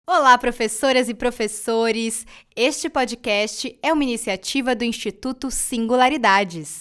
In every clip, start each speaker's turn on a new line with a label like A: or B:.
A: Olá, professoras e professores! Este podcast é uma iniciativa do Instituto Singularidades.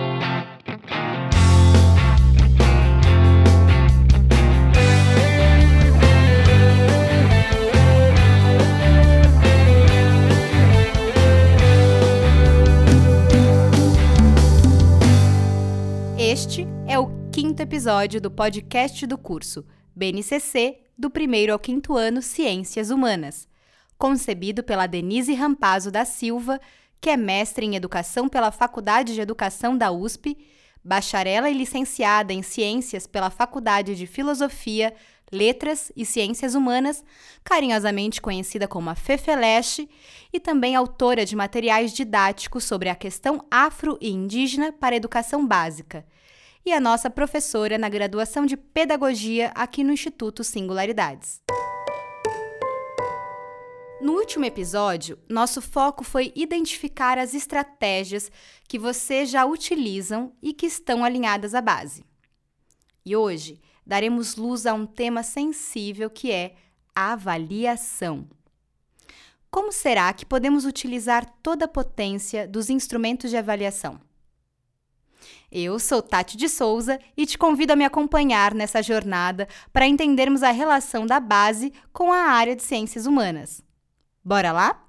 A: Este é o 5º episódio do podcast do curso BNCC do 1º ao 5º ano Ciências Humanas, concebido pela Denise Rampazzo da Silva, que é mestre em Educação pela Faculdade de Educação da USP, bacharela e licenciada em Ciências pela Faculdade de Filosofia, Letras e Ciências Humanas, carinhosamente conhecida como a FEFELESH, e também autora de materiais didáticos sobre a questão afro e indígena para a educação básica, e a nossa professora na graduação de Pedagogia aqui no Instituto Singularidades. No último episódio, nosso foco foi identificar as estratégias que vocês já utilizam e que estão alinhadas à base. E hoje, daremos luz a um tema sensível que é a avaliação. Como será que podemos utilizar toda a potência dos instrumentos de avaliação? Eu sou Tati de Souza e te convido a me acompanhar nessa jornada para entendermos a relação da base com a área de ciências humanas. Bora lá?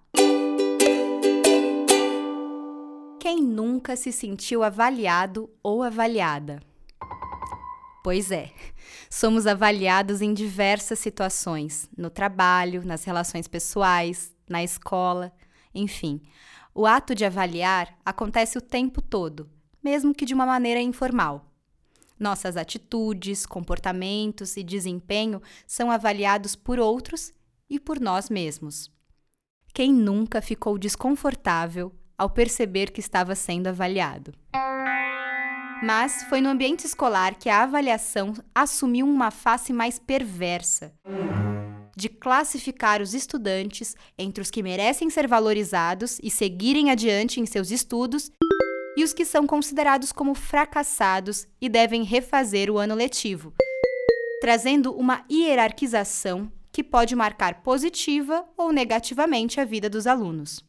A: Quem nunca se sentiu avaliado ou avaliada? Pois é, somos avaliados em diversas situações, no trabalho, nas relações pessoais, na escola, enfim. O ato de avaliar acontece o tempo todo, mesmo que de uma maneira informal. Nossas atitudes, comportamentos e desempenho são avaliados por outros e por nós mesmos. Quem nunca ficou desconfortável ao perceber que estava sendo avaliado? Mas foi no ambiente escolar que a avaliação assumiu uma face mais perversa, de classificar os estudantes entre os que merecem ser valorizados e seguirem adiante em seus estudos e os que são considerados como fracassados e devem refazer o ano letivo, trazendo uma hierarquização que pode marcar positiva ou negativamente a vida dos alunos.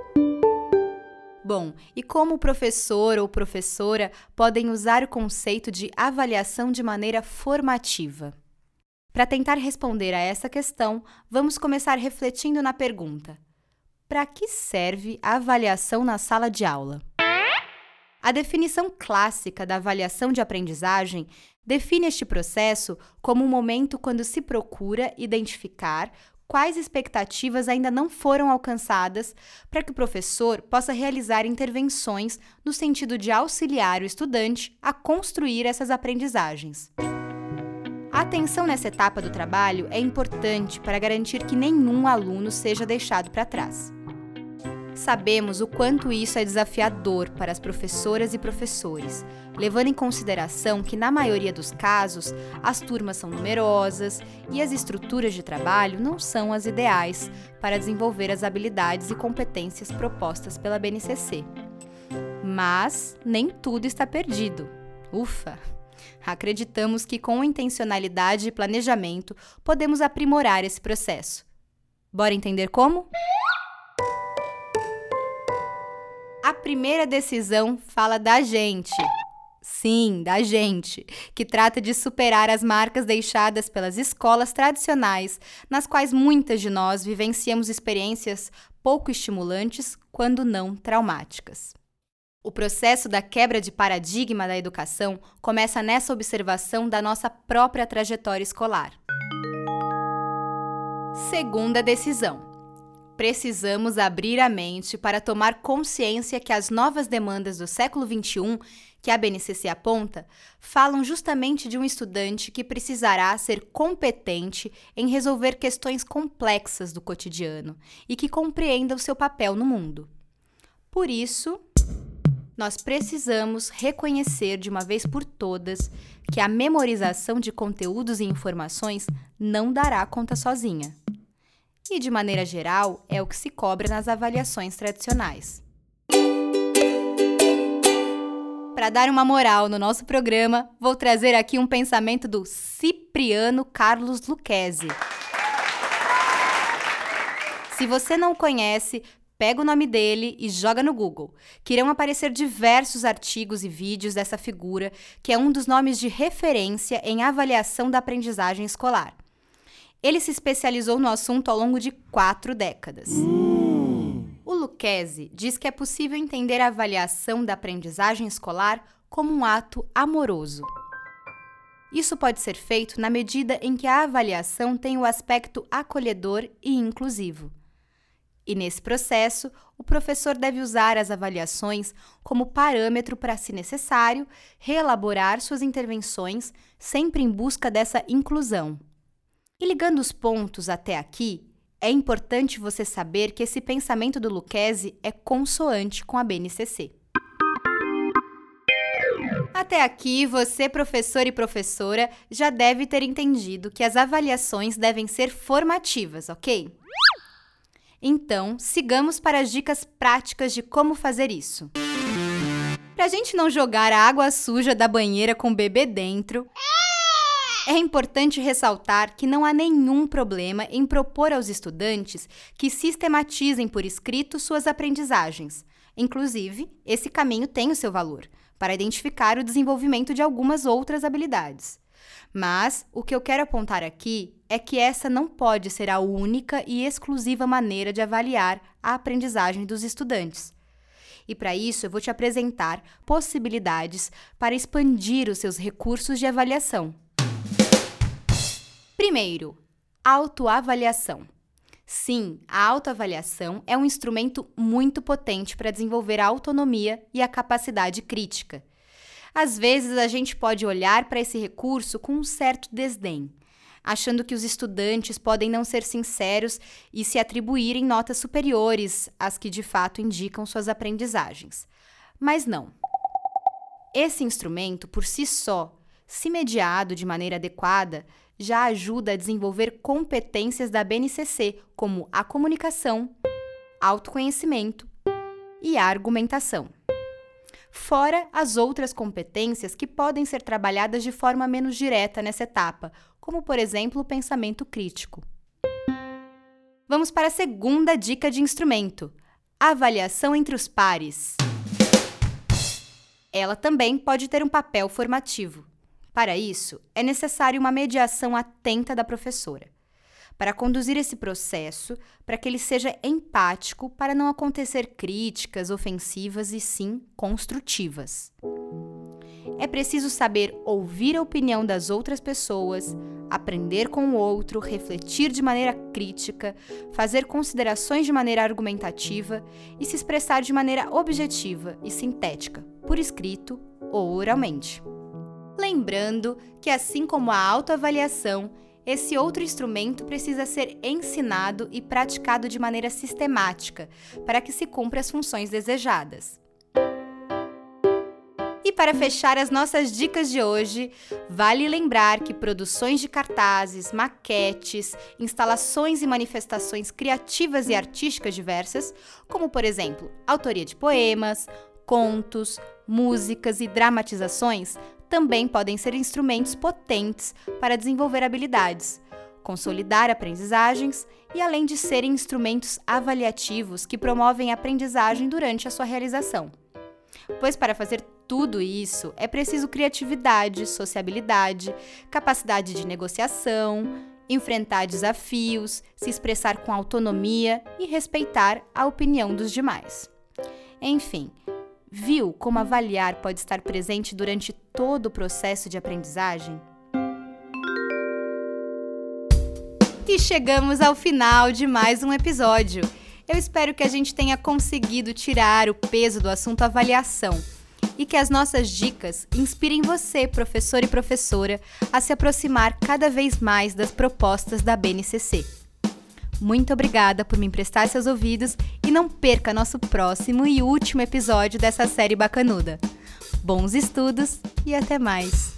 A: Bom, e como o professor ou professora podem usar o conceito de avaliação de maneira formativa? Para tentar responder a essa questão, vamos começar refletindo na pergunta: para que serve a avaliação na sala de aula? A definição clássica da avaliação de aprendizagem define este processo como um momento quando se procura identificar quais expectativas ainda não foram alcançadas para que o professor possa realizar intervenções no sentido de auxiliar o estudante a construir essas aprendizagens. A atenção nessa etapa do trabalho é importante para garantir que nenhum aluno seja deixado para trás. Sabemos o quanto isso é desafiador para as professoras e professores, levando em consideração que, na maioria dos casos, as turmas são numerosas e as estruturas de trabalho não são as ideais para desenvolver as habilidades e competências propostas pela BNCC. Mas nem tudo está perdido. Ufa! Acreditamos que, com intencionalidade e planejamento, podemos aprimorar esse processo. Bora entender como? A primeira decisão fala da gente. Sim, da gente, que trata de superar as marcas deixadas pelas escolas tradicionais, nas quais muitas de nós vivenciamos experiências pouco estimulantes, quando não traumáticas. O processo da quebra de paradigma da educação começa nessa observação da nossa própria trajetória escolar. Segunda decisão. Precisamos abrir a mente para tomar consciência que as novas demandas do século XXI, que a BNCC aponta, falam justamente de um estudante que precisará ser competente em resolver questões complexas do cotidiano e que compreenda o seu papel no mundo. Por isso, nós precisamos reconhecer de uma vez por todas que a memorização de conteúdos e informações não dará conta sozinha. E, de maneira geral, é o que se cobra nas avaliações tradicionais. Para dar uma moral no nosso programa, vou trazer aqui um pensamento do Cipriano Carlos Lucchesi. Se você não conhece, pega o nome dele e joga no Google, que irão aparecer diversos artigos e vídeos dessa figura, que é um dos nomes de referência em avaliação da aprendizagem escolar. Ele se especializou no assunto ao longo de 4 décadas. O Lucchesi diz que é possível entender a avaliação da aprendizagem escolar como um ato amoroso. Isso pode ser feito na medida em que a avaliação tem o aspecto acolhedor e inclusivo. E nesse processo, o professor deve usar as avaliações como parâmetro para, se necessário, reelaborar suas intervenções, sempre em busca dessa inclusão. E ligando os pontos até aqui, é importante você saber que esse pensamento do Lucchesi é consoante com a BNCC. Até aqui, você, professor e professora, já deve ter entendido que as avaliações devem ser formativas, ok? Então, sigamos para as dicas práticas de como fazer isso. Para a gente não jogar a água suja da banheira com o bebê dentro, é importante ressaltar que não há nenhum problema em propor aos estudantes que sistematizem por escrito suas aprendizagens. Inclusive, esse caminho tem o seu valor, para identificar o desenvolvimento de algumas outras habilidades. Mas o que eu quero apontar aqui é que essa não pode ser a única e exclusiva maneira de avaliar a aprendizagem dos estudantes. E para isso eu vou te apresentar possibilidades para expandir os seus recursos de avaliação. Primeiro, autoavaliação. Sim, a autoavaliação é um instrumento muito potente para desenvolver a autonomia e a capacidade crítica. Às vezes, a gente pode olhar para esse recurso com um certo desdém, achando que os estudantes podem não ser sinceros e se atribuírem notas superiores às que de fato indicam suas aprendizagens. Mas não. Esse instrumento, por si só, se mediado de maneira adequada, já ajuda a desenvolver competências da BNCC, como a comunicação, autoconhecimento e a argumentação. Fora as outras competências que podem ser trabalhadas de forma menos direta nessa etapa, como, por exemplo, o pensamento crítico. Vamos para a segunda dica de instrumento: a avaliação entre os pares. Ela também pode ter um papel formativo. Para isso, é necessário uma mediação atenta da professora, para conduzir esse processo, para que ele seja empático, para não acontecer críticas ofensivas e sim construtivas. É preciso saber ouvir a opinião das outras pessoas, aprender com o outro, refletir de maneira crítica, fazer considerações de maneira argumentativa e se expressar de maneira objetiva e sintética, por escrito ou oralmente. Lembrando que, assim como a autoavaliação, esse outro instrumento precisa ser ensinado e praticado de maneira sistemática para que se cumpra as funções desejadas. E para fechar as nossas dicas de hoje, vale lembrar que produções de cartazes, maquetes, instalações e manifestações criativas e artísticas diversas, como por exemplo, autoria de poemas, contos, músicas e dramatizações, também podem ser instrumentos potentes para desenvolver habilidades, consolidar aprendizagens e além de serem instrumentos avaliativos que promovem a aprendizagem durante a sua realização. Pois para fazer tudo isso é preciso criatividade, sociabilidade, capacidade de negociação, enfrentar desafios, se expressar com autonomia e respeitar a opinião dos demais. Enfim, viu como avaliar pode estar presente durante todo o processo de aprendizagem? E chegamos ao final de mais um episódio. Eu espero que a gente tenha conseguido tirar o peso do assunto avaliação e que as nossas dicas inspirem você, professor e professora, a se aproximar cada vez mais das propostas da BNCC. Muito obrigada por me emprestar seus ouvidos e não perca nosso próximo e último episódio dessa série bacanuda. Bons estudos e até mais!